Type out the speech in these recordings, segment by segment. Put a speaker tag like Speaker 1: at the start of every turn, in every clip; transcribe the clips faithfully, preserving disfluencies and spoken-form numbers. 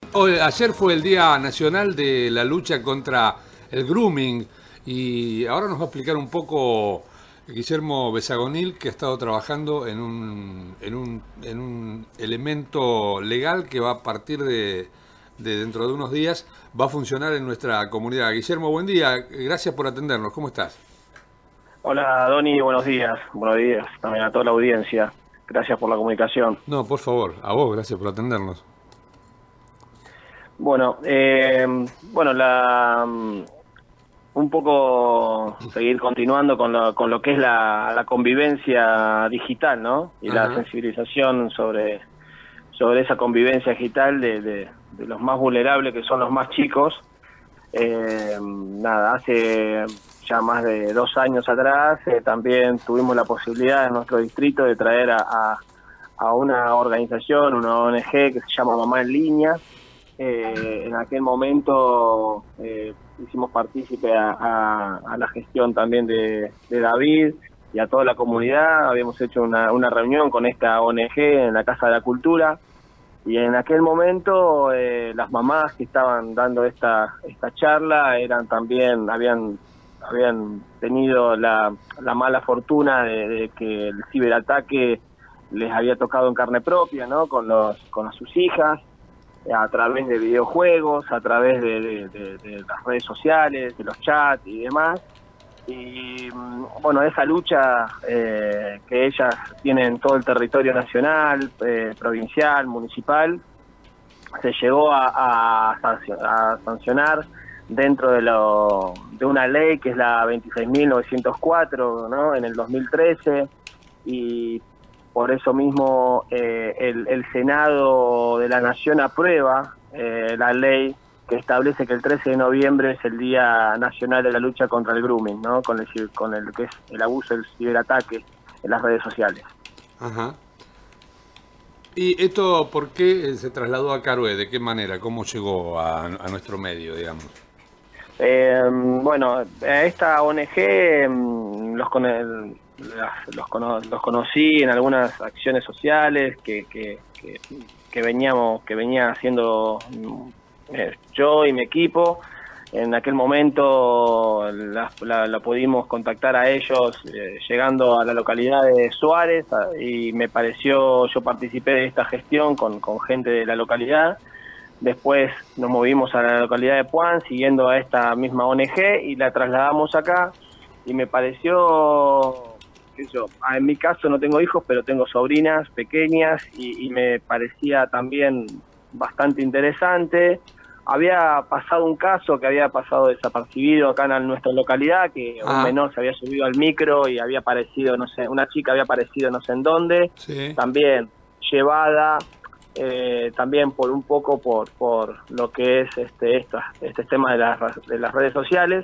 Speaker 1: Hoy, ayer fue el Día Nacional de la Lucha contra el Grooming y ahora nos va a explicar un poco Guillermo Besagonil, que ha estado trabajando en un, en un, en un elemento legal que va a partir de, de dentro de unos días, va a funcionar en nuestra comunidad. Guillermo, buen día, gracias por atendernos, ¿cómo estás?
Speaker 2: Hola, Doni, buenos días. Buenos días también a toda la audiencia. Gracias por la comunicación.
Speaker 1: No, por favor, a vos, gracias por atendernos.
Speaker 2: Bueno, eh, bueno, la, mm, un poco seguir continuando con lo, con lo que es la, la convivencia digital, ¿no? Y la
Speaker 1: Ajá.
Speaker 2: sensibilización sobre, sobre esa convivencia digital de, de, de los más vulnerables, que son los más chicos. Eh, nada, hace ya más de dos años atrás eh, también tuvimos la posibilidad en nuestro distrito de traer a, a, a una organización, una O N G que se llama Mamá en Línea. Eh, en aquel momento eh, hicimos partícipe a, a, a la gestión también de, de David y a toda la comunidad. Habíamos hecho una, una reunión con esta O N G en la Casa de la Cultura. Y en aquel momento eh, las mamás que estaban dando esta esta charla eran también habían habían tenido la, la mala fortuna de, de que el ciberataque les había tocado en carne propia, ¿no? Con los con sus hijas, a través de videojuegos, a través de, de, de, de las redes sociales, de los chats y demás. Y bueno, esa lucha eh, que ellas tienen en todo el territorio nacional, eh, provincial, municipal, se llegó a, a, a sancionar dentro de, lo, de una ley que es la veintiséis mil novecientos cuatro, ¿no? En el dos mil trece, y por eso mismo eh, el, el Senado de la Nación aprueba eh, la ley que establece que el trece de noviembre es el Día Nacional de la Lucha contra el Grooming, ¿no? Con el, con el que es el abuso, el ciberataque en las redes sociales.
Speaker 1: Ajá. ¿Y esto por qué se trasladó a Carué? ¿De qué manera? ¿Cómo llegó a, a nuestro medio, digamos?
Speaker 2: Eh, bueno, esta O N G los, con el, los, cono, los conocí en algunas acciones sociales que, que, que, que veníamos, que venía haciendo eh, yo y mi equipo. En aquel momento la, la, la pudimos contactar a ellos eh, llegando a la localidad de Suárez, y me pareció, yo participé de esta gestión con, con gente de la localidad. Después nos movimos a la localidad de Puan siguiendo a esta misma O N G y la trasladamos acá, y me pareció, qué sé yo, en mi caso no tengo hijos, pero tengo sobrinas pequeñas, y, y me parecía también bastante interesante. Había pasado un caso que había pasado desapercibido acá en nuestra localidad, que un
Speaker 1: Ah,
Speaker 2: menor se había subido al micro y había aparecido, no sé, una chica había aparecido no sé en dónde,
Speaker 1: sí.
Speaker 2: también llevada eh, también por un poco por por lo que es este esta, este tema de las, de las redes sociales.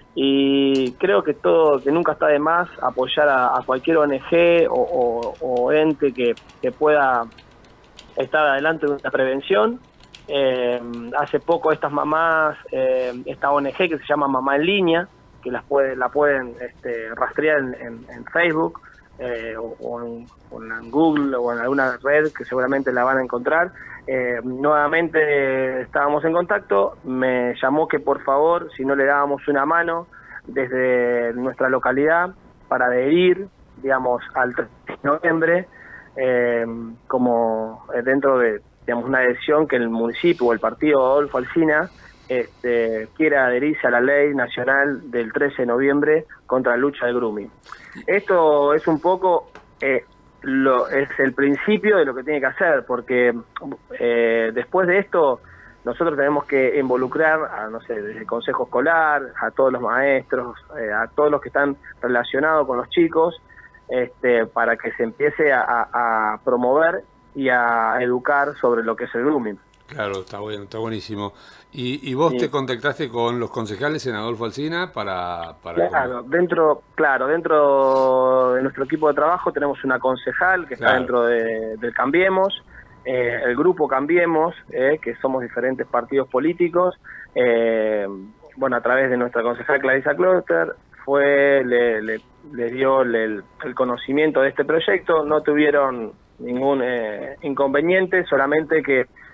Speaker 2: Y creo que todo, que nunca está de más apoyar a, a cualquier O N G o, o, o ente que, que pueda estar adelante de una prevención. Eh, hace poco estas mamás, eh, esta O N G que se llama Mamá en Línea, que las puede, la pueden este, rastrear en, en, en Facebook eh, o, o, en, o en Google o en alguna red que seguramente la van a encontrar. Eh, nuevamente eh, estábamos en contacto, me llamó que por favor, si no le dábamos una mano desde nuestra localidad para adherir, digamos, al tres de noviembre, eh, como dentro de, digamos, una adhesión que el municipio o el partido Adolfo Alsina este, quiera adherirse a la ley nacional del trece de noviembre contra la lucha del grooming. Esto es un poco, eh, lo, es el principio de lo que tiene que hacer, porque eh, después de esto nosotros tenemos que involucrar a, no sé, desde el consejo escolar, a todos los maestros, eh, a todos los que están relacionados con los chicos, este, para que se empiece a, a promover y a educar sobre lo que es el grooming.
Speaker 1: Claro, está bueno, está buenísimo. ¿Y, y vos te
Speaker 2: Sí,
Speaker 1: contactaste con los concejales en Adolfo Alsina para, para con-
Speaker 2: claro, dentro, claro, dentro de nuestro equipo de trabajo tenemos una concejal que está
Speaker 1: Claro,
Speaker 2: dentro de, del Cambiemos, eh, el grupo Cambiemos, eh, que somos diferentes partidos políticos. Eh, bueno, a través de nuestra concejal Clarisa Closter, fue, le, le, le dio el, el conocimiento de este proyecto, no tuvieron ningún eh, inconveniente, solamente que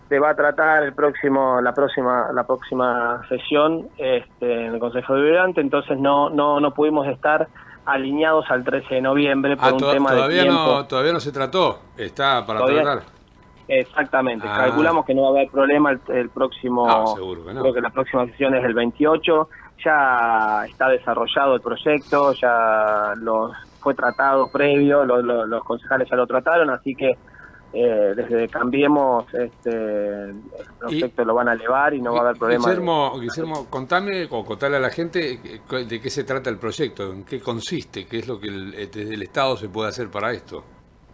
Speaker 2: se va a tratar el próximo, la próxima, la próxima sesión este, en el Consejo Deliberante, entonces no, no, no pudimos estar alineados al trece de noviembre por
Speaker 1: Ah,
Speaker 2: un
Speaker 1: to
Speaker 2: tema de
Speaker 1: todavía
Speaker 2: tiempo.
Speaker 1: no, todavía no se trató, está para
Speaker 2: Todavía,
Speaker 1: tratar.
Speaker 2: exactamente,
Speaker 1: Ah.
Speaker 2: calculamos que no va a haber problema el, el próximo,
Speaker 1: No, seguro que no.
Speaker 2: creo que la próxima sesión es el veintiocho, ya está desarrollado el proyecto, ya los fue tratado previo, lo, lo, los concejales ya lo trataron, así que eh, desde Cambiemos este, el proyecto y, lo van a elevar y no va a haber problema.
Speaker 1: Guillermo,
Speaker 2: de...
Speaker 1: Guillermo, contame o contale a la gente de qué se trata el proyecto, en qué consiste, qué es lo que el, desde el Estado se puede hacer para esto.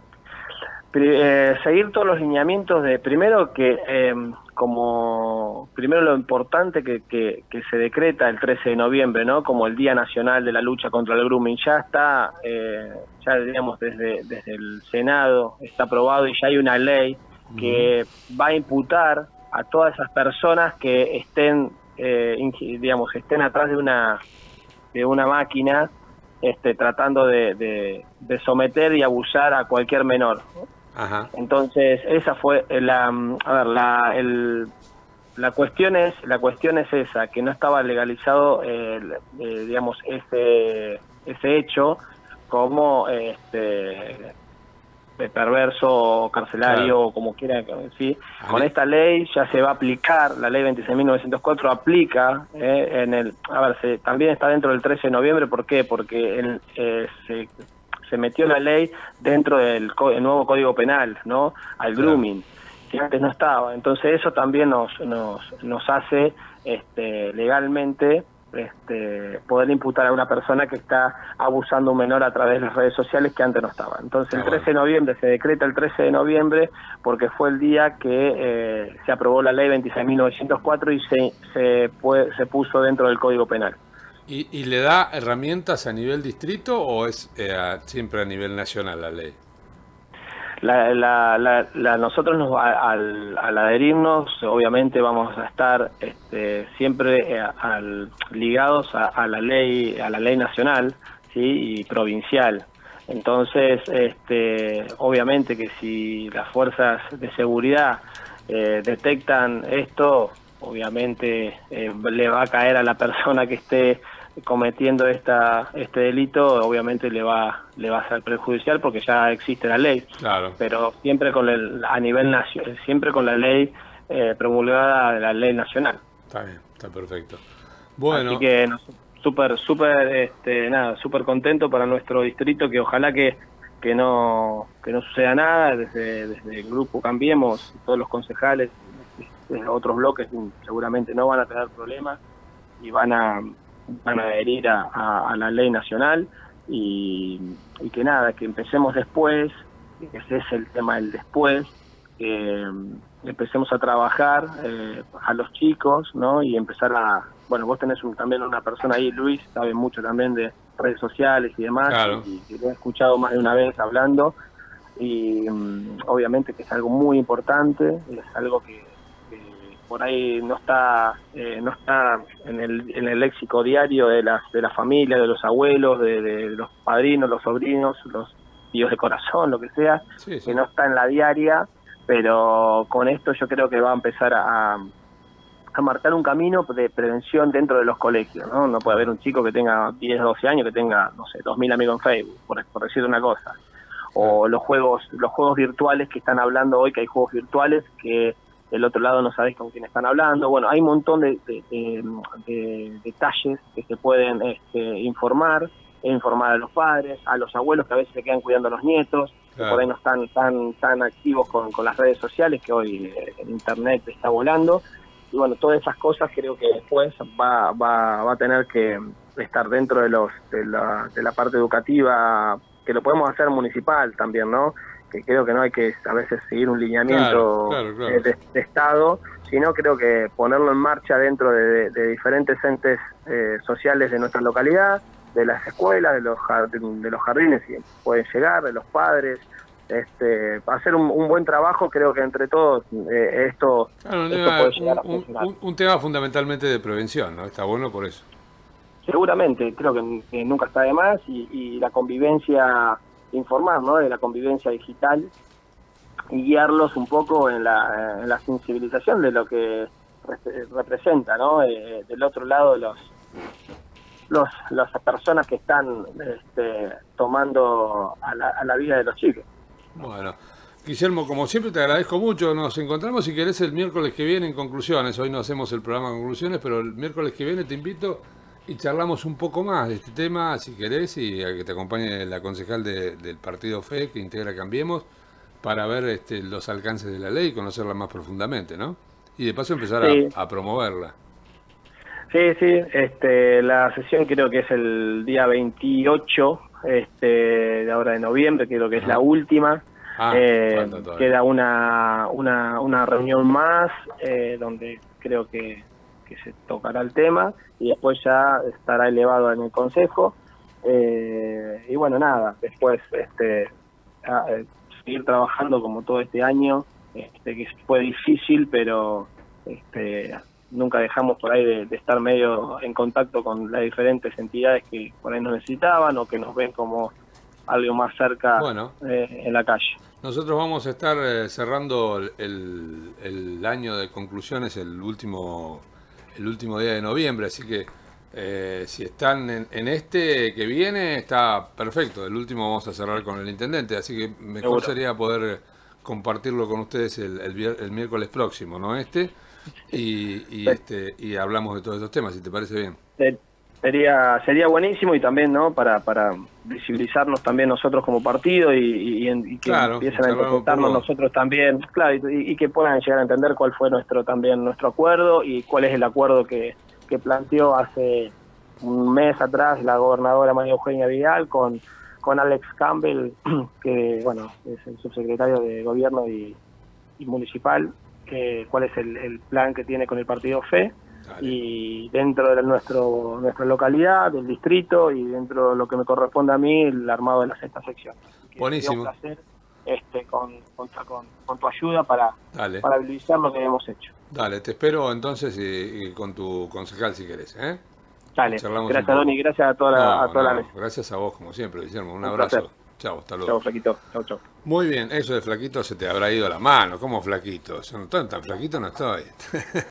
Speaker 2: Eh, seguir todos los lineamientos de, primero que eh, como, primero lo importante que, que, que se decreta el trece de noviembre, ¿no? Como el Día Nacional de la Lucha contra el Grooming, ya está, eh, ya digamos desde, desde el Senado está aprobado y ya hay una ley que uh-huh. va a imputar a todas esas personas que estén, eh, digamos, estén atrás de una, de una máquina este, tratando de, de, de someter y abusar a cualquier menor, ¿no?
Speaker 1: Ajá.
Speaker 2: Entonces esa fue la, a ver, la, el, la cuestión es, la cuestión es esa, que no estaba legalizado, eh, eh, digamos, ese, ese hecho como este perverso o carcelario, claro, o como quiera, ¿sí? Con esta ley ya se va a aplicar, la ley veintiséis mil novecientos cuatro aplica eh, en el, a ver, se, también está dentro del trece de noviembre, ¿por qué? Porque el, eh, se se metió la ley dentro del el nuevo Código Penal, ¿no? Al grooming, claro, que antes no estaba. Entonces eso también nos nos, nos hace este, legalmente este, poder imputar a una persona que está abusando a un menor a través de las redes sociales que antes no estaba. Entonces el trece de noviembre, se decreta el trece de noviembre porque fue el día que eh, se aprobó la ley veintiséis mil novecientos cuatro y se, se, fue, se puso dentro del Código Penal.
Speaker 1: ¿Y, y le da herramientas a nivel distrito o es eh, a, siempre a nivel nacional la ley?
Speaker 2: La, la, la, la, nosotros nos, al, al adherirnos, obviamente vamos a estar este, siempre eh, al, ligados a, a la ley, a la ley nacional, ¿sí? Y provincial. Entonces, este, obviamente que si las fuerzas de seguridad eh, detectan esto, obviamente eh, le va a caer a la persona que esté cometiendo esta este delito, obviamente le va le va a ser perjudicial porque ya existe la ley,
Speaker 1: claro,
Speaker 2: pero siempre con el a nivel nacional, siempre con la ley eh, promulgada de la ley nacional.
Speaker 1: Está bien, está perfecto. Bueno,
Speaker 2: así que no, súper súper este nada súper contento para nuestro distrito, que ojalá que que no que no suceda nada desde desde el grupo Cambiemos, todos los concejales de otros bloques seguramente no van a tener problemas y van a van a adherir a, a, a la ley nacional y, y que nada, que empecemos después, que ese es el tema del después, que empecemos a trabajar eh, a los chicos, ¿no? Y empezar a, bueno, vos tenés un, también una persona ahí, Luis, sabe mucho también de redes sociales y demás,
Speaker 1: claro,
Speaker 2: y, y lo he escuchado más de una vez hablando, y um, obviamente que es algo muy importante, es algo que por ahí no está eh, no está en el en el léxico diario de las de la familia, de los abuelos, de, de los padrinos, los sobrinos, los tíos de corazón, lo que sea, sí, sí, que no está en la diaria, pero con esto yo creo que va a empezar a, a marcar un camino de prevención dentro de los colegios, ¿no? No puede haber un chico que tenga diez, doce años que tenga, no sé, dos mil amigos en Facebook, por, por decir una cosa. O los juegos los juegos virtuales que están hablando hoy, que hay juegos virtuales que del otro lado no sabés con quién están hablando. Bueno, hay un montón de, de, de, de detalles que se pueden este, informar, e informar a los padres, a los abuelos que a veces se quedan cuidando a los nietos, claro, que por ahí no están tan tan activos con, con las redes sociales, que hoy eh, el internet está volando. Y bueno, todas esas cosas creo que después va va, va a tener que estar dentro de los de la, de la parte educativa, que lo podemos hacer municipal también, ¿no? Que creo que no hay que a veces seguir un lineamiento, claro, claro, claro, de, de Estado, sino creo que ponerlo en marcha dentro de, de diferentes entes eh, sociales de nuestra localidad, de las escuelas, de los de los jardines, si pueden llegar, de los padres, este hacer un, un buen trabajo. Creo que entre todos eh, esto,
Speaker 1: claro,
Speaker 2: esto
Speaker 1: tema,
Speaker 2: puede llegar
Speaker 1: un,
Speaker 2: a funcionar.
Speaker 1: Un, un tema fundamentalmente de prevención, ¿no? Está bueno por eso.
Speaker 2: Seguramente, creo que, que nunca está de más, y, y la convivencia, informar, ¿no? De la convivencia digital, y guiarlos un poco en la, en la sensibilización de lo que re- representa, ¿no? Eh, del otro lado, los, los las personas que están este, tomando a la, a la vida de los chicos.
Speaker 1: Bueno, Guillermo, como siempre te agradezco mucho. Nos encontramos si querés el miércoles que viene en Conclusiones. Hoy no hacemos el programa Conclusiones, pero el miércoles que viene te invito y charlamos un poco más de este tema, si querés, y a que te acompañe la concejal de, del partido F E que integra Cambiemos, para ver este, los alcances de la ley y conocerla más profundamente, ¿no? Y de paso empezar
Speaker 2: Sí,
Speaker 1: a, a promoverla.
Speaker 2: sí, sí. Este, la sesión creo que es el día veintiocho este, de ahora de noviembre, creo que es
Speaker 1: Ajá.
Speaker 2: la última.
Speaker 1: Ah,
Speaker 2: Eh,
Speaker 1: falta todavía.
Speaker 2: queda una, una, una reunión más eh, donde creo que, que se tocará el tema y después ya estará elevado en el Consejo. Eh, y bueno, nada, después este, a, eh, seguir trabajando como todo este año, este, que fue difícil, pero este, nunca dejamos por ahí de, de estar medio en contacto con las diferentes entidades que por ahí nos necesitaban o que nos ven como algo más cerca
Speaker 1: Bueno,
Speaker 2: eh, en la calle.
Speaker 1: nosotros vamos a estar eh, cerrando el, el año de conclusiones el último, el último día de noviembre, así que eh, si están en, en este que viene, está perfecto. El último vamos a cerrar con el intendente, así que mejor
Speaker 2: Seguro.
Speaker 1: sería poder compartirlo con ustedes el, el, vier- el miércoles próximo, ¿no? Este, y, y, este, y hablamos de todos estos temas, si te parece bien.
Speaker 2: Se- Sería sería buenísimo y también, ¿no? Para para visibilizarnos también nosotros como partido y, y, y que
Speaker 1: Claro,
Speaker 2: empiecen a
Speaker 1: charlar un
Speaker 2: interpretarnos
Speaker 1: poco.
Speaker 2: nosotros también, claro, y, y que puedan llegar a entender cuál fue nuestro también nuestro acuerdo y cuál es el acuerdo que, que planteó hace un mes atrás la gobernadora María Eugenia Vidal con, con Alex Campbell, que bueno, es el subsecretario de Gobierno y, y Municipal, que cuál es el, el plan que tiene con el partido F E.
Speaker 1: Dale.
Speaker 2: Y dentro de nuestro nuestra localidad, del distrito y dentro de lo que me corresponde a mí, el armado de la sexta sección. Así que
Speaker 1: Buenísimo.
Speaker 2: sería un placer este, con, con, con, con tu ayuda para,
Speaker 1: Dale,
Speaker 2: para visibilizar lo que hemos hecho.
Speaker 1: dale, te espero entonces y, y con tu concejal si querés, ¿eh?
Speaker 2: Dale,
Speaker 1: Charlamos un
Speaker 2: gracias
Speaker 1: poco.
Speaker 2: Doni, gracias a toda la,
Speaker 1: No,
Speaker 2: a toda la
Speaker 1: no,
Speaker 2: mesa.
Speaker 1: gracias a vos como siempre, Guillermo. Un
Speaker 2: Un
Speaker 1: abrazo.
Speaker 2: placer.
Speaker 1: Chao, hasta luego.
Speaker 2: Chau, flaquito. Chau, chau.
Speaker 1: Muy bien, eso de flaquito se te habrá ido la mano. ¿Cómo flaquito? Yo no tan, tan flaquito no estoy.